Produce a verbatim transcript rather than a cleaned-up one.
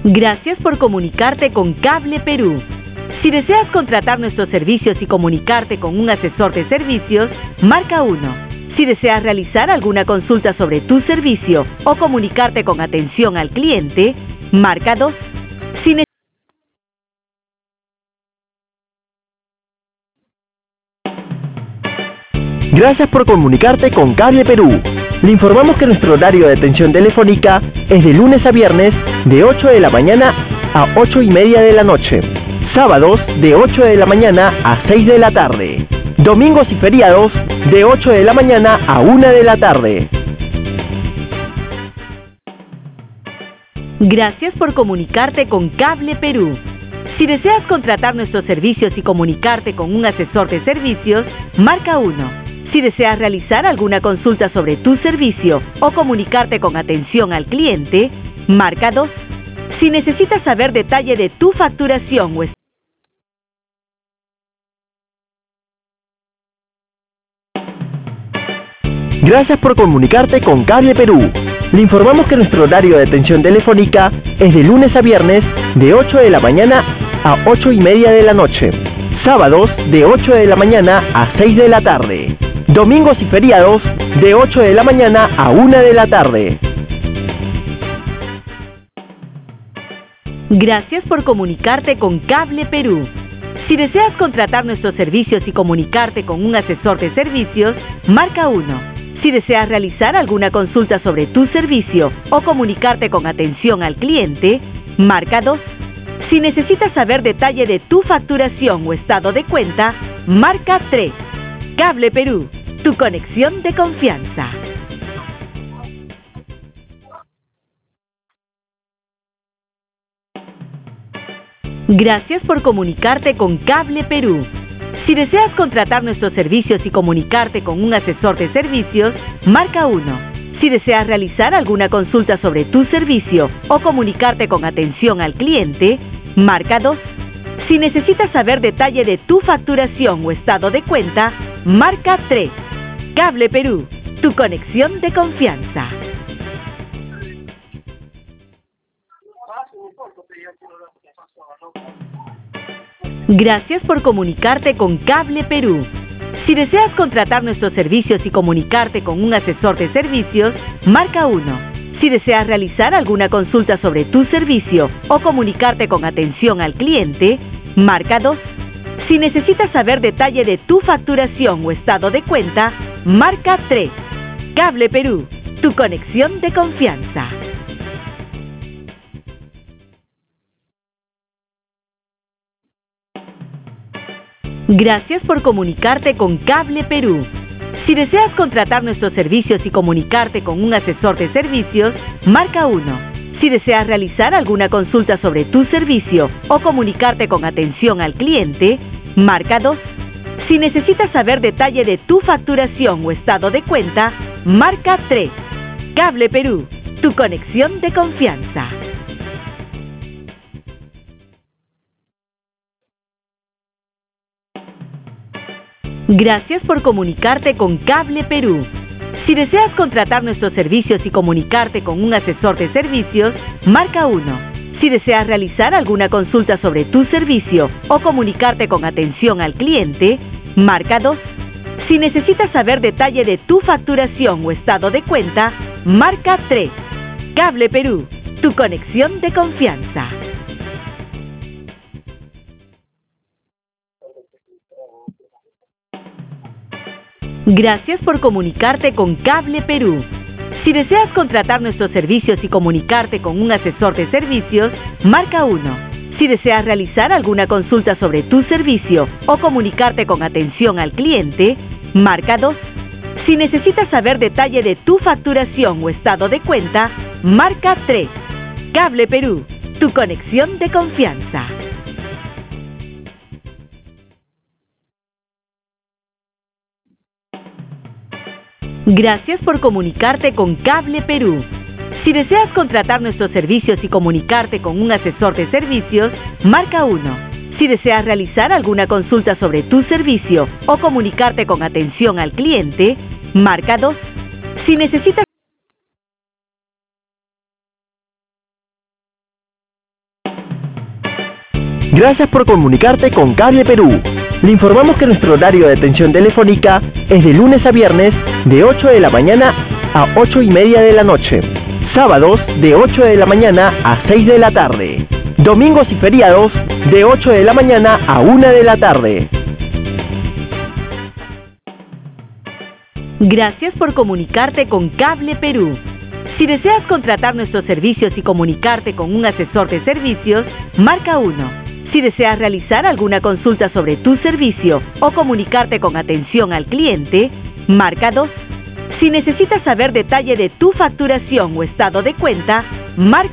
Gracias por comunicarte con Cable Perú. Si deseas contratar nuestros servicios y comunicarte con un asesor de servicios, marca uno. Si deseas realizar alguna consulta sobre tu servicio o comunicarte con atención al cliente, marca dos. Si Gracias por comunicarte con Cable Perú. Le informamos que nuestro horario de atención telefónica es de lunes a viernes de ocho de la mañana a ocho y media de la noche. Sábados de ocho de la mañana a seis de la tarde. Domingos y feriados de ocho de la mañana a una de la tarde. Gracias por comunicarte con Cable Perú. Si deseas contratar nuestros servicios y comunicarte con un asesor de servicios, marca uno. Si deseas realizar alguna consulta sobre tu servicio o comunicarte con atención al cliente, marca dos. Si necesitas saber detalle de tu facturación o Gracias por comunicarte con Cable Perú. Le informamos que nuestro horario de atención telefónica es de lunes a viernes de ocho de la mañana a ocho y media de la noche. Sábados de ocho de la mañana a seis de la tarde. Domingos y feriados de ocho de la mañana a una de la tarde. Gracias por comunicarte con Cable Perú. Si deseas contratar nuestros servicios y comunicarte con un asesor de servicios, marca uno. Si deseas realizar alguna consulta sobre tu servicio o comunicarte con atención al cliente, marca dos. Si necesitas saber detalle de tu facturación o estado de cuenta, marca tres. Cable Perú, tu conexión de confianza. Gracias por comunicarte con Cable Perú. Si deseas contratar nuestros servicios y comunicarte con un asesor de servicios, marca uno. Si deseas realizar alguna consulta sobre tu servicio o comunicarte con atención al cliente, marca dos. Si necesitas saber detalle de tu facturación o estado de cuenta, marca tres. Cable Perú, tu conexión de confianza. Gracias por comunicarte con Cable Perú. Si deseas contratar nuestros servicios y comunicarte con un asesor de servicios, marca uno. Si deseas realizar alguna consulta sobre tu servicio o comunicarte con atención al cliente, marca dos. Si necesitas saber detalle de tu facturación o estado de cuenta, marca tres. Cable Perú, tu conexión de confianza. Gracias por comunicarte con Cable Perú. Si deseas contratar nuestros servicios y comunicarte con un asesor de servicios, marca uno. Si deseas realizar alguna consulta sobre tu servicio o comunicarte con atención al cliente, marca dos. Si necesitas saber detalle de tu facturación o estado de cuenta, marca tres. Cable Perú, tu conexión de confianza. Gracias por comunicarte con Cable Perú. Si deseas contratar nuestros servicios y comunicarte con un asesor de servicios, marca uno. Si deseas realizar alguna consulta sobre tu servicio o comunicarte con atención al cliente, marca dos. Si necesitas saber detalle de tu facturación o estado de cuenta, marca tres. Cable Perú, tu conexión de confianza. Gracias por comunicarte con Cable Perú. Si deseas contratar nuestros servicios y comunicarte con un asesor de servicios, marca uno. Si deseas realizar alguna consulta sobre tu servicio o comunicarte con atención al cliente, marca dos. Si necesitas saber detalle de tu facturación o estado de cuenta, marca tres. Cable Perú, tu conexión de confianza. Gracias por comunicarte con Cable Perú. Si deseas contratar nuestros servicios y comunicarte con un asesor de servicios, marca uno. Si deseas realizar alguna consulta sobre tu servicio o comunicarte con atención al cliente, marca dos. Si necesitas Gracias por comunicarte con Cable Perú. Le informamos que nuestro horario de atención telefónica es de lunes a viernes de ocho de la mañana a ocho y media de la noche. Sábados de ocho de la mañana a seis de la tarde. Domingos y feriados de ocho de la mañana a una de la tarde. Gracias por comunicarte con Cable Perú. Si deseas contratar nuestros servicios y comunicarte con un asesor de servicios, marca uno. Si deseas realizar alguna consulta sobre tu servicio o comunicarte con atención al cliente, marca dos. Si necesitas saber detalle de tu facturación o estado de cuenta, marca